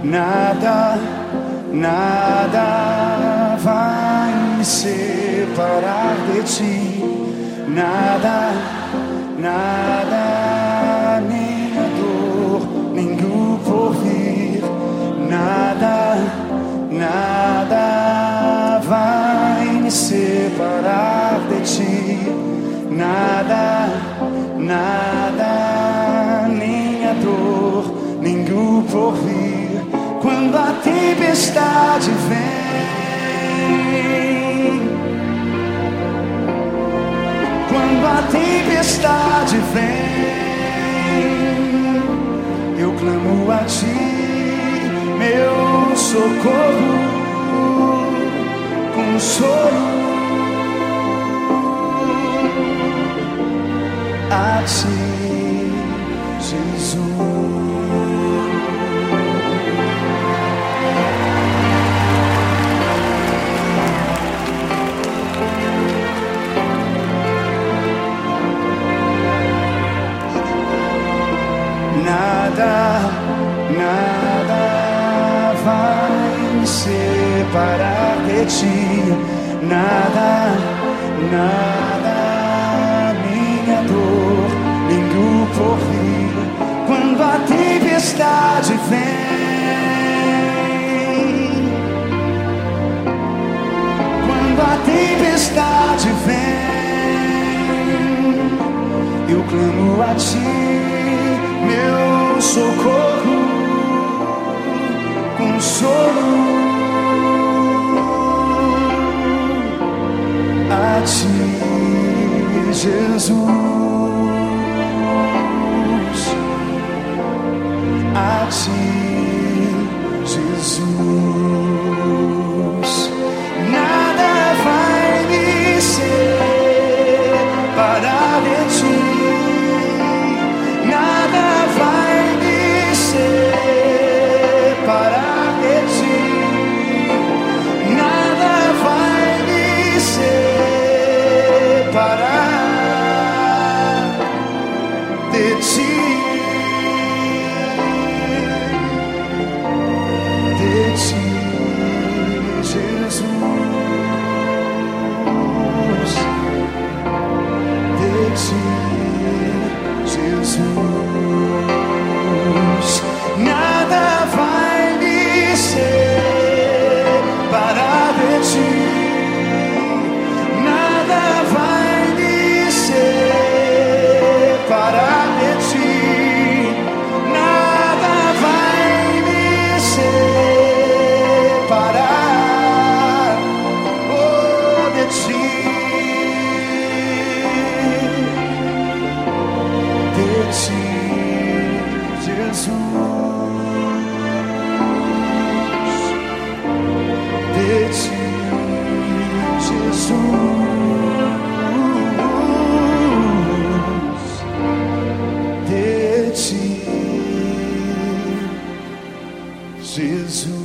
Nada, nada vai me separar de ti. Nada, nada, nem a dor, nem o porvir. Nada, nada vai me separar de ti. Nada, nada, nem a dor, nem o porvir. Quando a tempestade vem, quando a tempestade vem, eu clamo a ti, meu socorro, consolo, a ti, Jesus. Nada, nada vai me separar de ti. Nada, nada, minha dor, nem o porvir. Quando a tempestade vem, quando a tempestade vem, eu clamo a ti, meu socorro, consolo, a ti, Jesus, a ti, Jesus. Nada vai me separar de ti. Nada vai me separar de ti. Nada vai me separar de ti. De ti, Jesus. De ti, Jesus. Nada vai me separar de ti. Nada vai me separar de ti. Nada vai me separar, oh, de ti. De ti, Jesus, de ti, Jesus, de ti, Jesus.